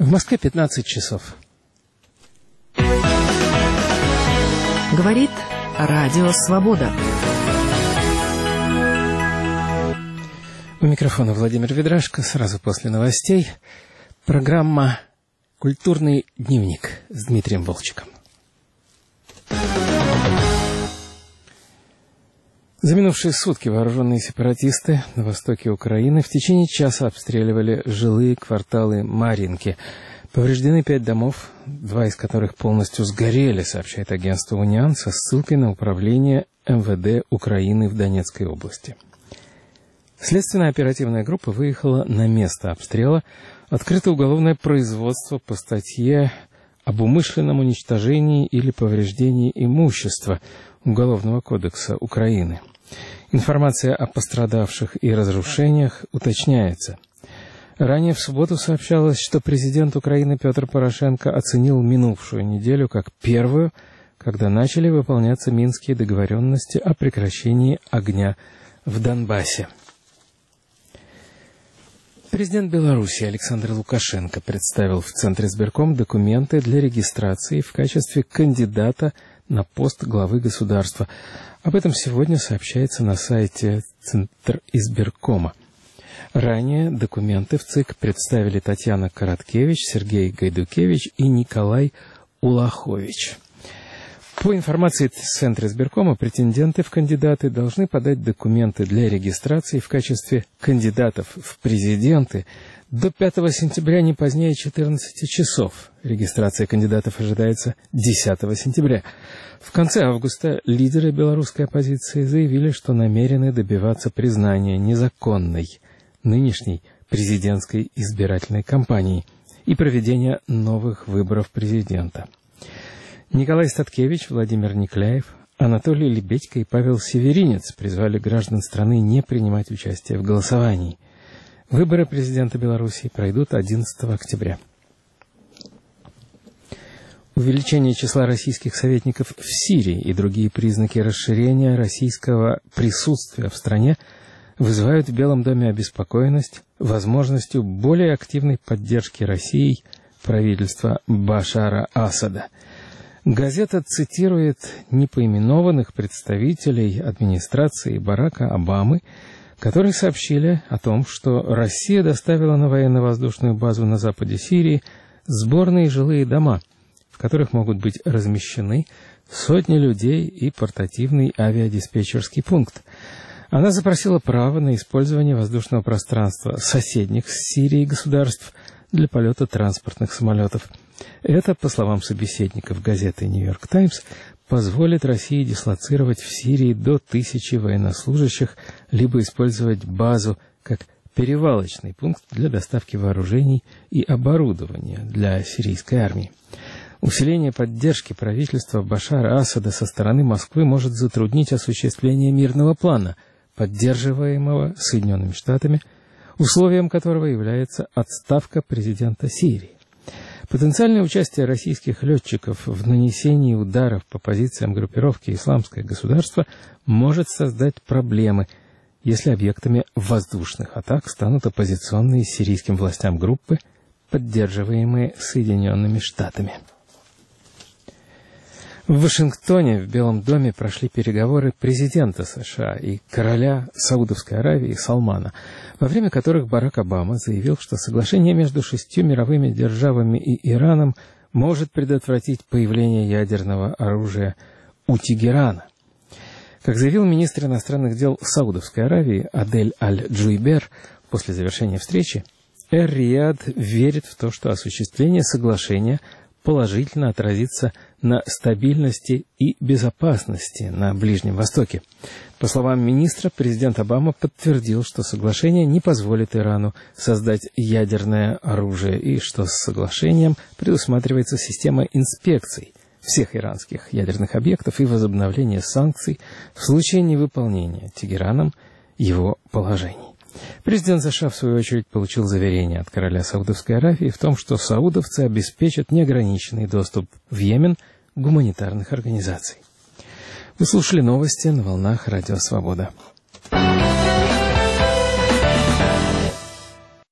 В Москве 15 часов. Говорит Радио Свобода. У микрофона Владимир Ведрашко. Сразу после новостей программа «Культурный дневник» с Дмитрием Волчиком. За минувшие сутки вооруженные сепаратисты на востоке Украины в течение часа обстреливали жилые кварталы Марьинки. Повреждены 5 домов, 2 из которых полностью сгорели, сообщает агентство «Униан» со ссылкой на управление МВД Украины в Донецкой области. Следственная оперативная группа выехала на место обстрела. Открыто уголовное производство по статье об умышленном уничтожении или повреждении имущества Уголовного кодекса Украины. Информация о пострадавших и разрушениях уточняется. Ранее в субботу сообщалось, что президент Украины Петр Порошенко оценил минувшую неделю как первую, когда начали выполняться минские договоренности о прекращении огня в Донбассе. Президент Беларуси Александр Лукашенко представил в Центре избирком документы для регистрации в качестве кандидата на пост главы государства. Об этом сегодня сообщается на сайте Центра избиркома. Ранее документы в ЦИК представили Татьяна Короткевич, Сергей Гайдукевич и Николай Улахович. По информации Центра избиркома, претенденты в кандидаты должны подать документы для регистрации в качестве кандидатов в президенты до 5 сентября, не позднее 14 часов. Регистрация кандидатов ожидается 10 сентября. В конце августа лидеры белорусской оппозиции заявили, что намерены добиваться признания незаконной нынешней президентской избирательной кампании и проведения новых выборов президента. Николай Статкевич, Владимир Никляев, Анатолий Лебедько и Павел Северинец призвали граждан страны не принимать участие в голосовании. Выборы президента Беларуси пройдут 11 октября. Увеличение числа российских советников в Сирии и другие признаки расширения российского присутствия в стране вызывают в Белом доме обеспокоенность возможностью более активной поддержки Россией правительства Башара Асада. Газета цитирует непоименованных представителей администрации Барака Обамы, которые сообщили о том, что Россия доставила на военно-воздушную базу на западе Сирии сборные жилые дома, в которых могут быть размещены сотни людей и портативный авиадиспетчерский пункт. Она запросила право на использование воздушного пространства соседних с Сирией государств для полета транспортных самолетов. Это, по словам собеседников газеты «Нью-Йорк Таймс», позволит России дислоцировать в Сирии до 1000 военнослужащих, либо использовать базу как перевалочный пункт для доставки вооружений и оборудования для сирийской армии. Усиление поддержки правительства Башара Асада со стороны Москвы может затруднить осуществление мирного плана, поддерживаемого Соединенными Штатами, условием которого является отставка президента Сирии. Потенциальное участие российских летчиков в нанесении ударов по позициям группировки «Исламское государство» может создать проблемы, если объектами воздушных атак станут оппозиционные сирийским властям группы, поддерживаемые Соединенными Штатами. В Вашингтоне в Белом доме прошли переговоры президента США и короля Саудовской Аравии Салмана, во время которых Барак Обама заявил, что соглашение между 6 мировыми державами и Ираном может предотвратить появление ядерного оружия у Тегерана. Как заявил министр иностранных дел Саудовской Аравии Адель Аль-Джуйбер после завершения встречи, Эр-Рияд верит в то, что осуществление соглашения положительно отразится на стабильности и безопасности на Ближнем Востоке. По словам министра, президент Обама подтвердил, что соглашение не позволит Ирану создать ядерное оружие и что с соглашением предусматривается система инспекций всех иранских ядерных объектов и возобновление санкций в случае невыполнения Тегераном его положений. Президент США, в свою очередь, получил заверение от короля Саудовской Аравии в том, что саудовцы обеспечат неограниченный доступ в Йемен гуманитарных организаций. Вы слушали новости на волнах Радио Свобода.